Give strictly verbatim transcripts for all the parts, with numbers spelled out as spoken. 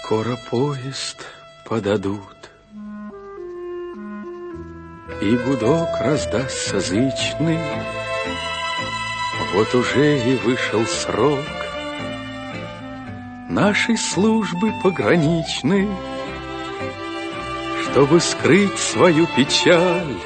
Скоро поезд подадут, и гудок раздастся зычный. Вот уже и вышел срок нашей службы пограничной, чтобы скрыть свою печаль.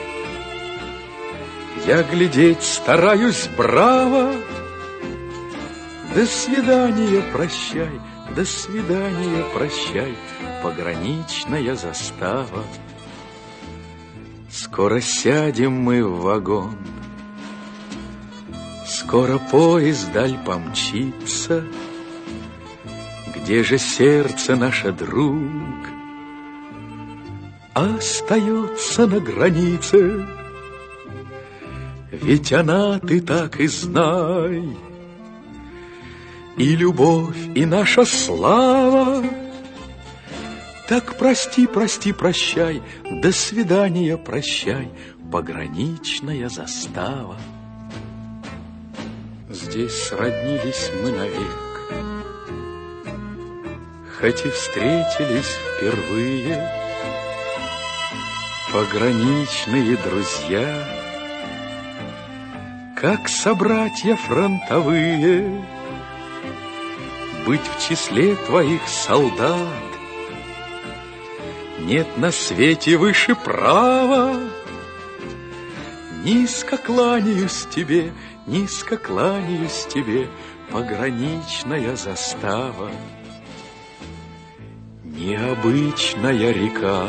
Я глядеть стараюсь браво. До свидания, прощай, до свидания, прощай, пограничная застава. Скоро сядем мы в вагон, скоро поезд даль помчится. Где же сердце наше, друг, остается на границе? Ведь она, ты так и знай, и любовь, и наша слава. Так прости, прости, прощай, до свидания, прощай, пограничная застава. Здесь сроднились мы навек, хоть и встретились впервые. Пограничные друзья, как собратья фронтовые. Быть в числе твоих солдат нет на свете выше права. Низко кланяюсь тебе, низко кланяюсь тебе, пограничная застава. Необычная река,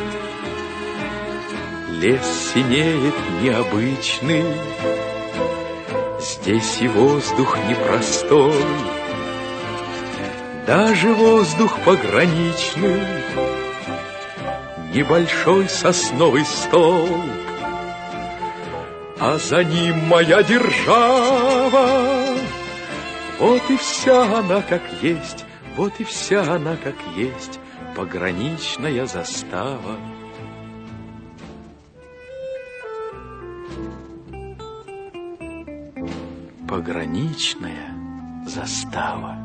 лес синеет необычный. Здесь и воздух непростой, даже воздух пограничный. Небольшой сосновый столб, а за ним моя держава. Вот и вся она как есть, вот и вся она как есть, пограничная застава. Пограничная застава.